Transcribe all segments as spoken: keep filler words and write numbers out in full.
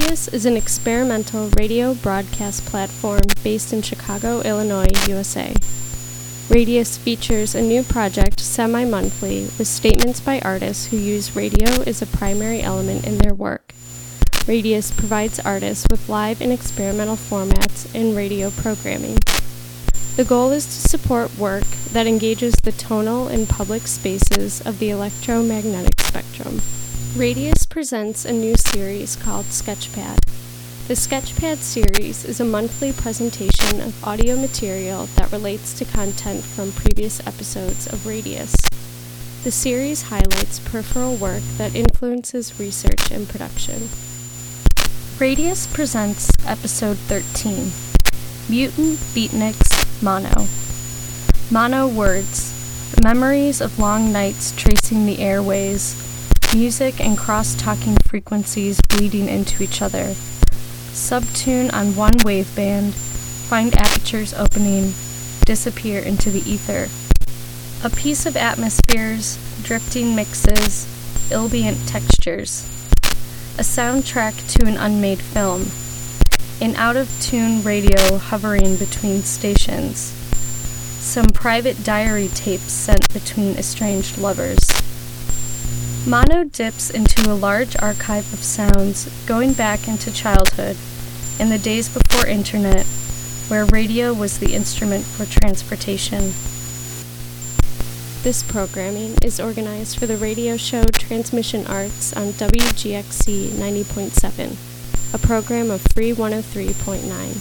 Radius is an experimental radio broadcast platform based in Chicago, Illinois, U S A. Radius features a new project semi-monthly with statements by artists who use radio as a primary element in their work. Radius provides artists with live and experimental formats in radio programming. The goal is to support work that engages the tonal and public spaces of the electromagnetic spectrum. Radius presents a new series called Sketchpad. The Sketchpad series is a monthly presentation of audio material that relates to content from previous episodes of Radius. The series highlights peripheral work that influences research and production. Radius presents Episode thirteen, Mutant Beatniks Mono. Mono words, the memories of long nights tracing the airways, music and cross-talking frequencies bleeding into each other. Subtune on one waveband, find apertures opening, disappear into the ether. A piece of atmospheres, drifting mixes, ambient textures. A soundtrack to an unmade film. An out-of-tune radio hovering between stations. Some private diary tapes sent between estranged lovers. Mono dips into a large archive of sounds going back into childhood, in the days before internet, where radio was the instrument for transportation. This programming is organized for the radio show Transmission Arts on W G X C ninety point seven, a program of Free one oh three point nine.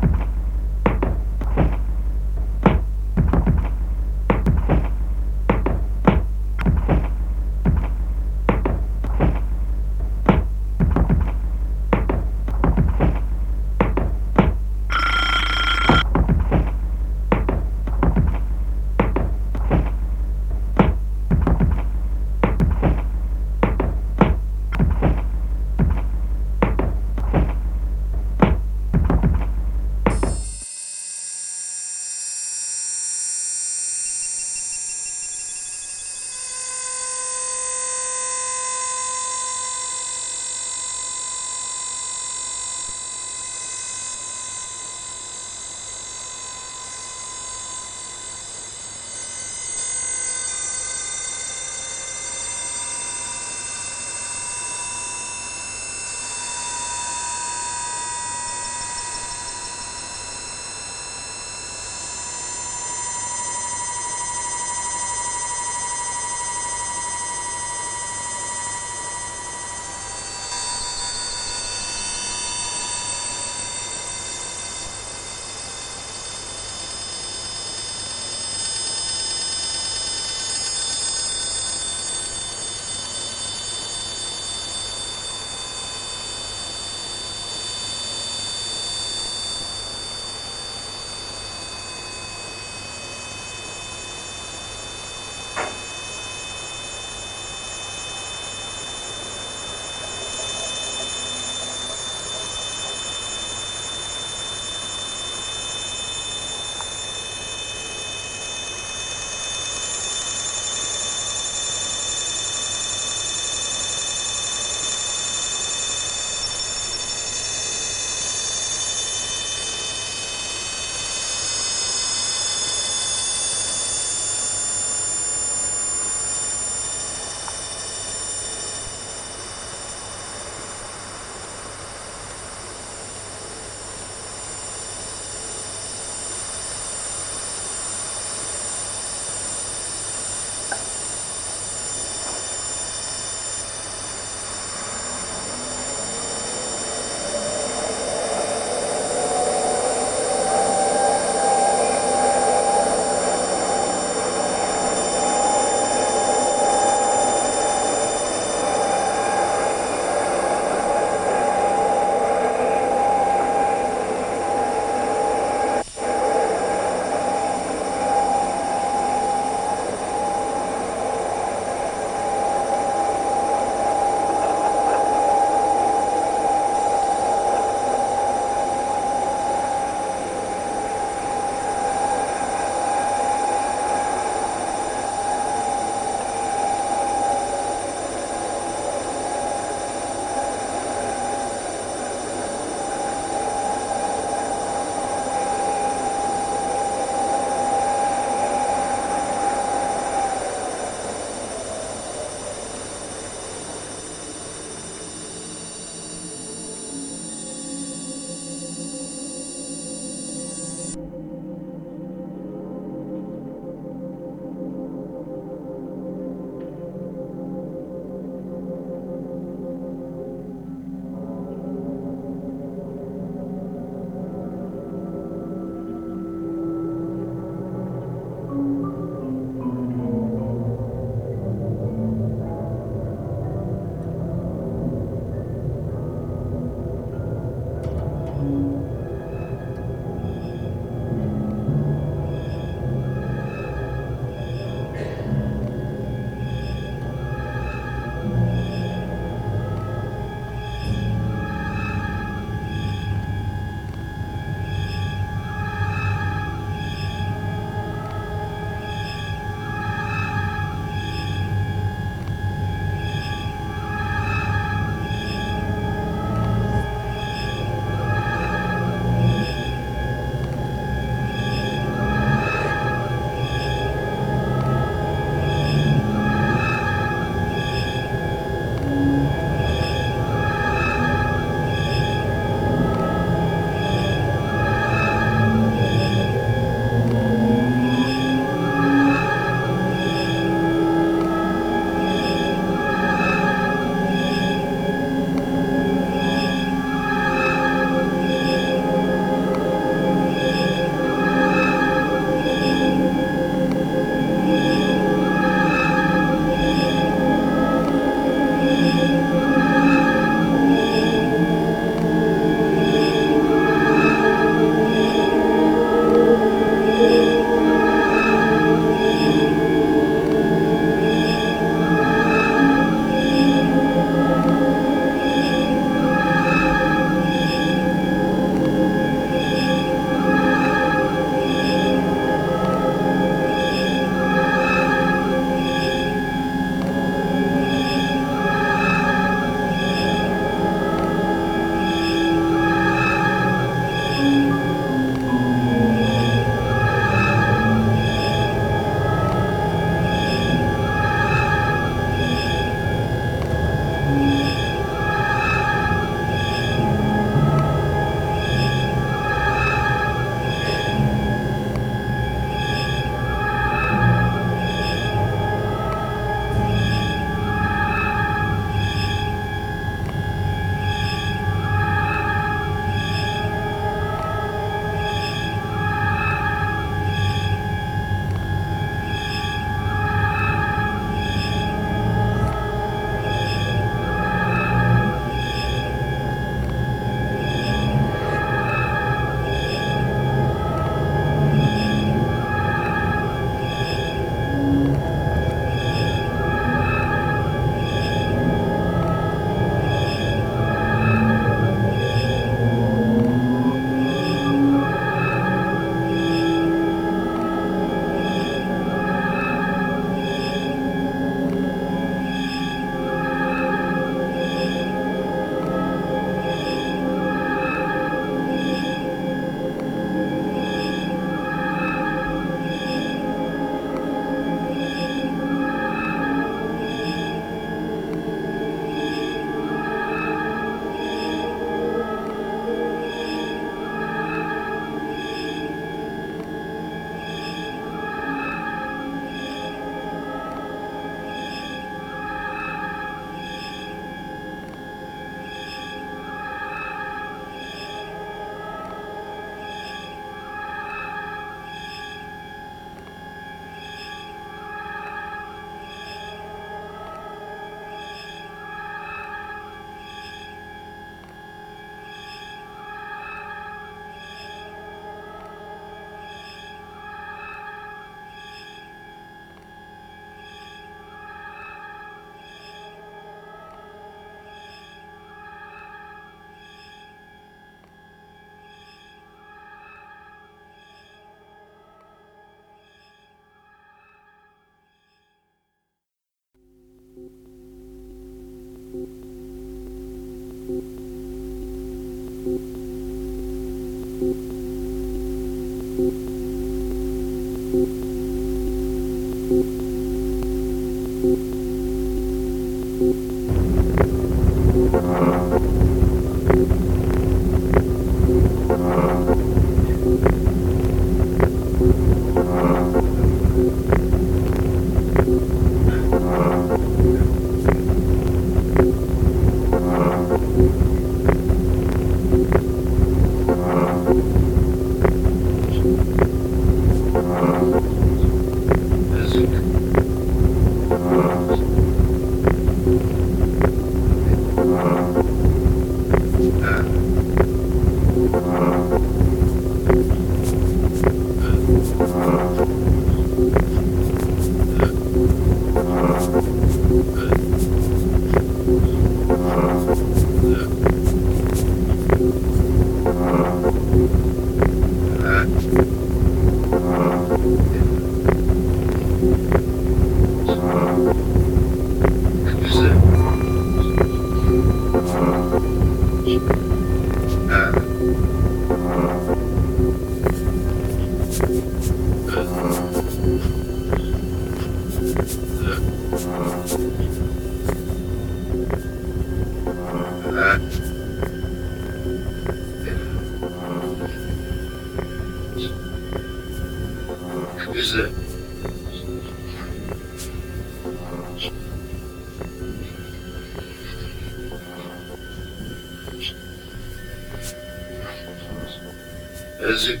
Yazık.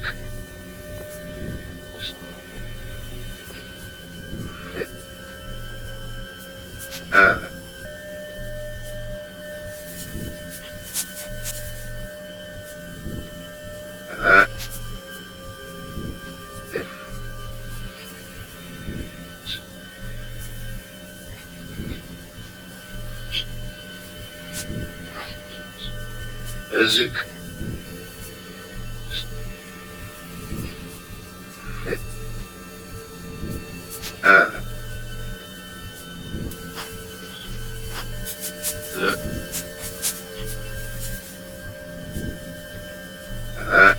Ha. Ha. Yazık. Ha. Ha.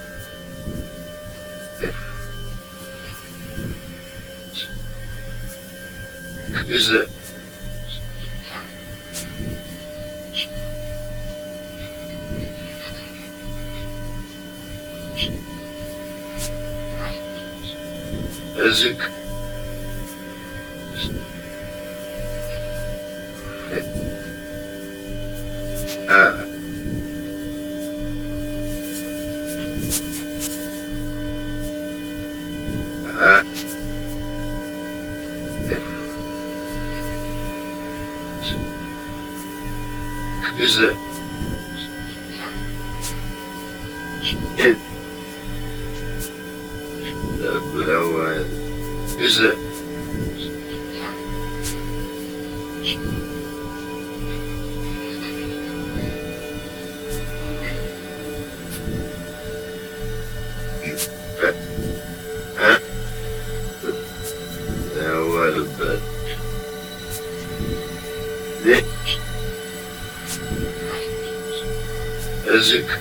Güzel. Yazık. Ha. Ha. Güzel. Gel. Bravo. Güzel. Ha? Now what about ne? Yazık.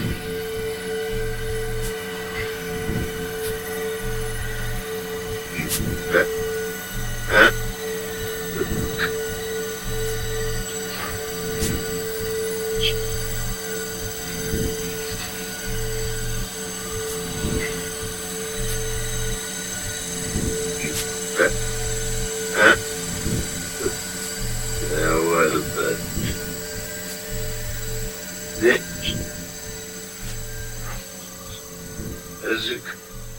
Ha? Ha? Ha? Now what about ne? Yazık.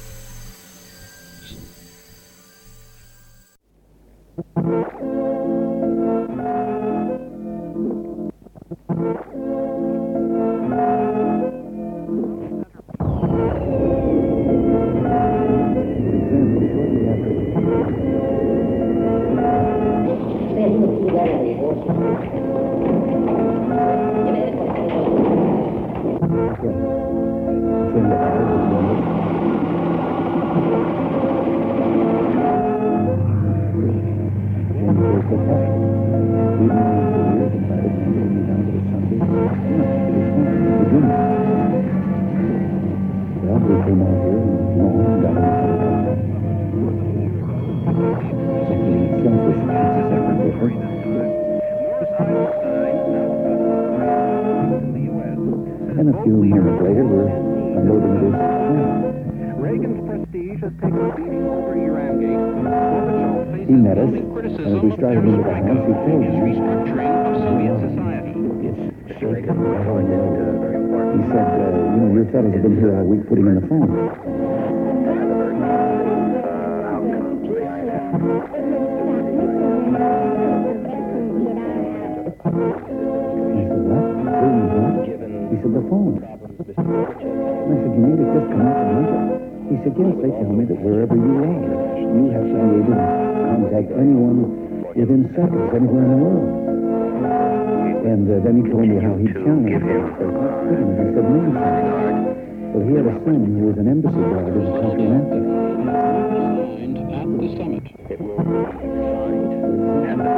And a few minutes later, we're unloading this plane. Reagan's prestige has taken a beating over Iran Gate. Gorbachev faces He met us, looming criticism and as we started into the house, he told his me, restructuring of Soviet society. it's shaken. He said, uh, you know, your fellas have been here all week putting in the phone. I said, what? Doing what? He said, the phone. I said, you need to just come out and meet it. He said, yes, they tell me that wherever you are, you have to be able to contact anyone within seconds, anywhere in the world. And uh, then he told me how he challenged me. I said, he said, me? Well, he had a son who was an embassy guard in the country in Africa. At the summit. It will be signed at the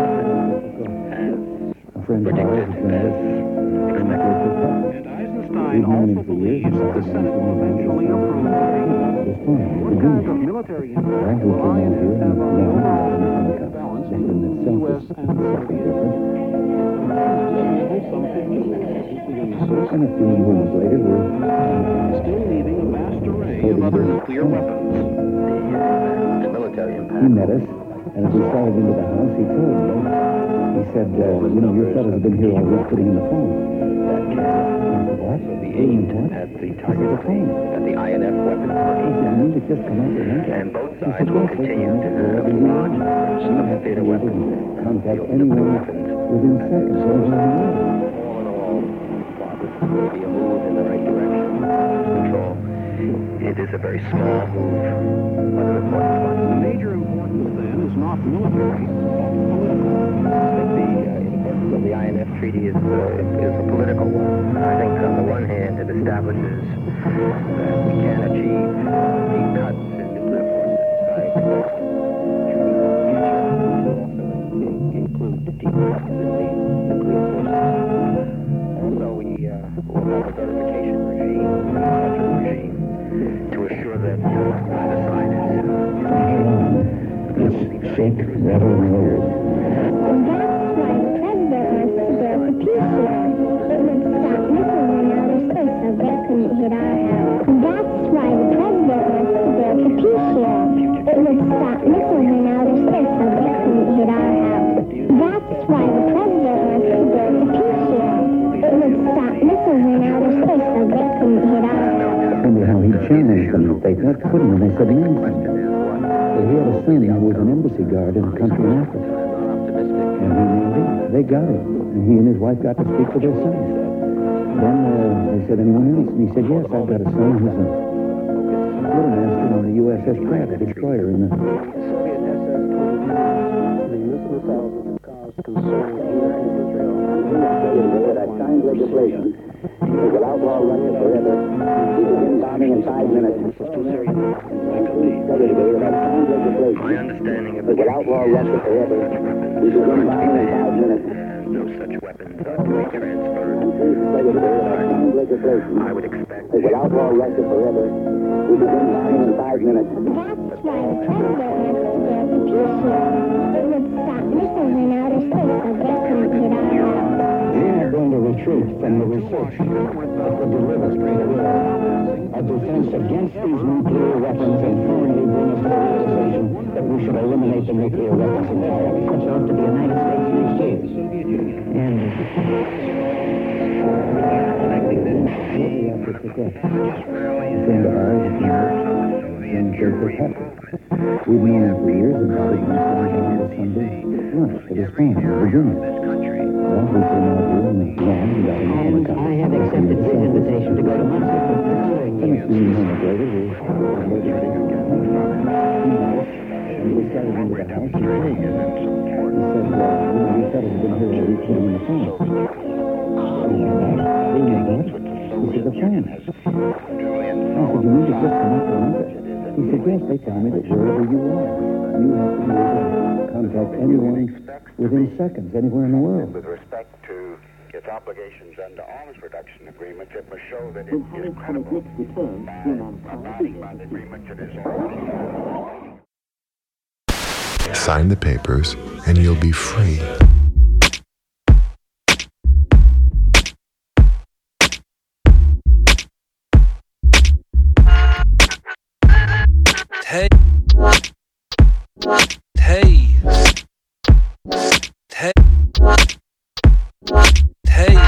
A friend of ours is going to And Eisenstein also believes that the Senate will eventually approve the What kind of military impact will I N F have on the overall balance between the U S and Soviet? And a few moments later, we're still leaving a vast array of other nuclear weapons. The military impact. He met us, and as we started into the house, he told me, he said, uh, you know, your fellows have been here all week putting in the phone. What? The aimed at the target of the, at the I N F weapons. You need to just come out and And both sides will continue to have launch sophisticated weapons. contact anyone within seconds. All in all, maybe a move in the right direction. Control. It is a very small move, but an important one. The major importance then is not military, but political. I think the uh, importance of the I N F treaty is, uh, is, is a political one. I think on the one hand it establishes that we can achieve deep cuts in nuclear forces. I expect treaty in the future to also include deep cuts in the nuclear forces. Also, we uh, will have a verification regime, a monitoring regime, to assure that uh, neither side is let's shake, rattle, and roll. And that's why the president wants to build a peace wall. It would stop missiles in outer space so they couldn't hit our house. And that's why the president wants to build a peace wall. It would stop missiles in outer space so they couldn't hit our house. That's why the president wants to build a peace wall. It would stop missiles in outer space so they couldn't hit our house. Remember how he challenged them that they couldn't, and they said no. But he had a son who was an embassy guard in a country in Africa. And he, they, they got him. And he and his wife got to speak to their son. Then uh, they said, anyone else? And he said, yes, I've got a son who's a quartermaster on the U S S Pratt, a destroyer in the... Soviet S S twenty-two, the missile missiles have caused concern here in Israel. That I signed legislation that will outlaw Russia forever. We begin bombing in five minutes. This is too serious. My understanding of the That will outlaw Russia forever. We begin bombing in five minutes. and no such weapons are to be transferred. Signed legislation I would expect that will outlaw Russia forever. We begin bombing in five minutes. That's why the president wants to build a peace wall. It would stop missiles in outer space so they couldn't hit our house. We are going to retreat from the research that would deliver to the world a defense against these nuclear weapons and finally bring us to the realization that we should eliminate the nuclear weapons entirely. It's up to the United States next year. And we have to pick up. A friend of ours is in Joseph Pepper. We've known him for years and probably been going to Sunday lunch with his family, Virginia. Well, we came out here and we ran and got him on the company. I have accepted his invitation to go to Moscow. And a few minutes later, we we started into the house and told him. He said, well, you know, you fellas have been here all week putting in the phone. He said, the phone. I said, you need to just come up and look at it. He said, yes, they tell me that wherever you are, you have to be able to contact anyone within seconds, anywhere in the world. With respect to its obligations under arms reduction agreements, it must show that it is credible by abiding by the agreement it is already. Sign the papers, and you'll be free. Hey. Hey. Hey. Hey.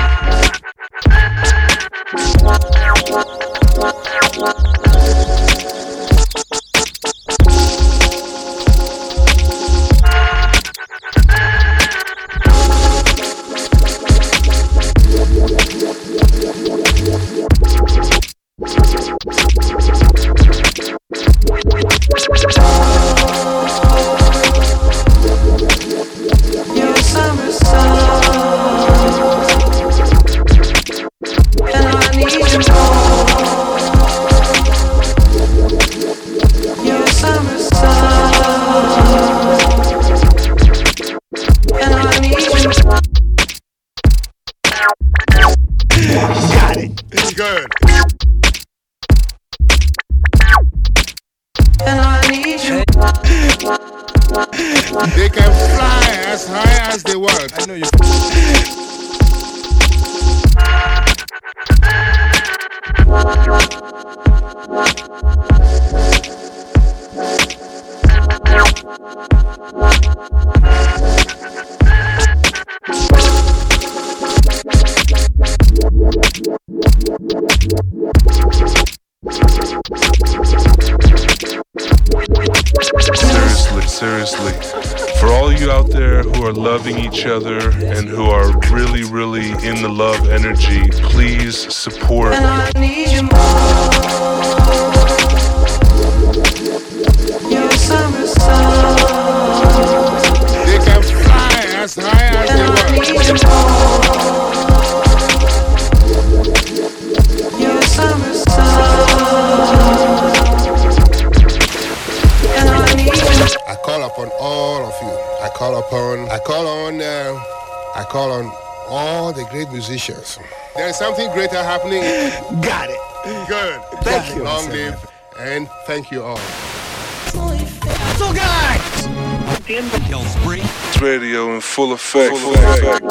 Yeah, yeah, yeah, yeah, yeah, yeah, yeah, yeah. They can fly as high as they want. I know you. Seriously, seriously. For all you out there who are loving each other and who are really, really in the love energy, please support. And I need you more. Your summer sun. They can fly as high as they want. Your summer sun. I call upon all of you. I call upon, I call on, uh, I call on all the great musicians. There is something greater happening. Got it. Good. Thank Got you. Long live, and thank you all. So guys, it's radio in full effect. Full effect.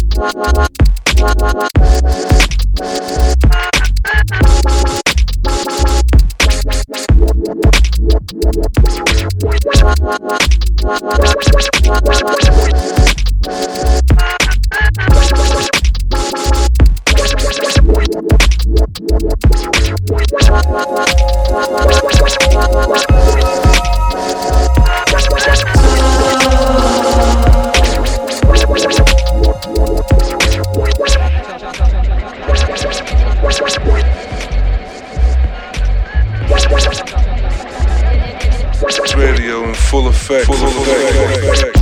Radio in full effect. Full effect.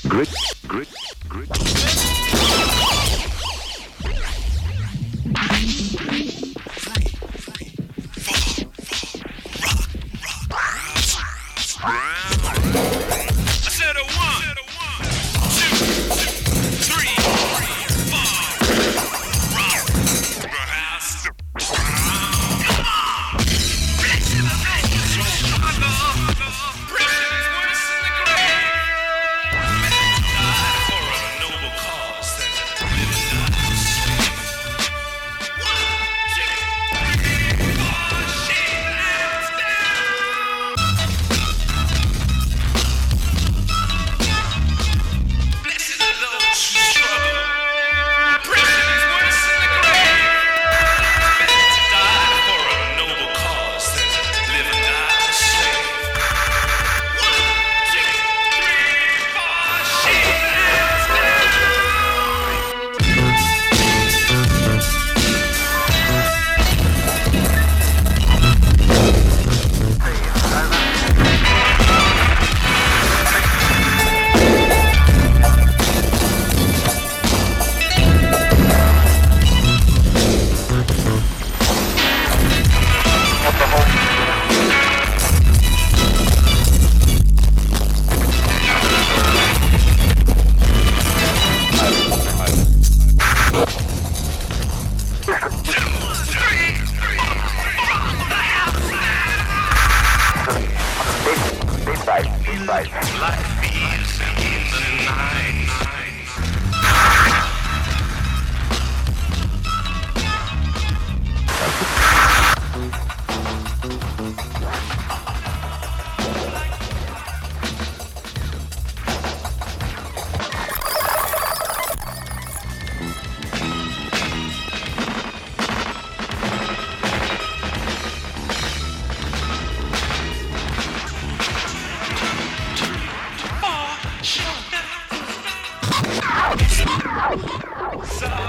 Grit, grit, grit.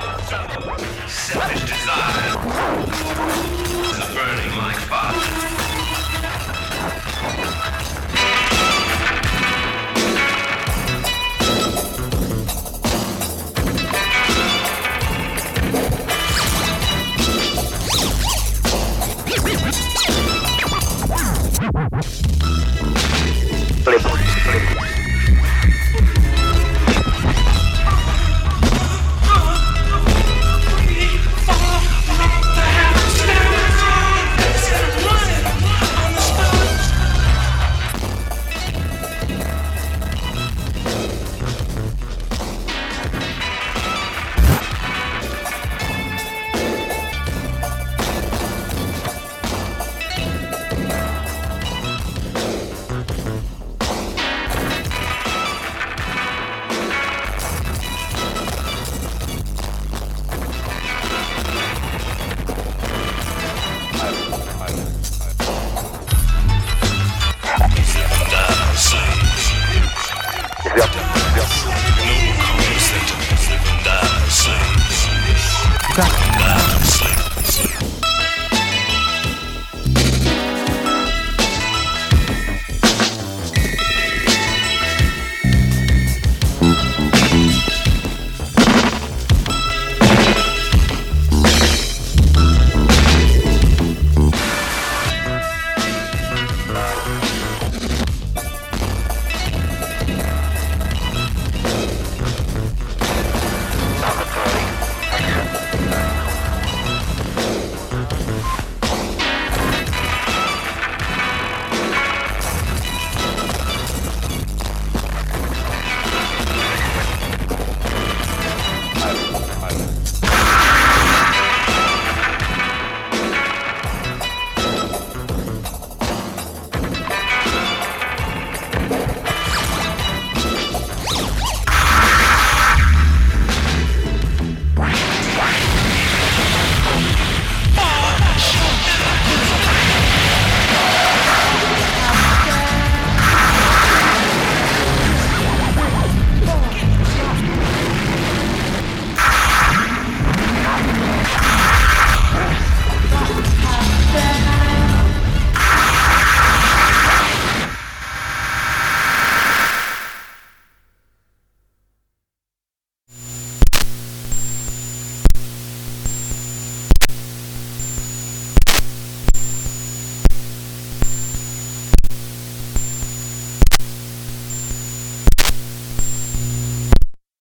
Selfish desire, burning like fire.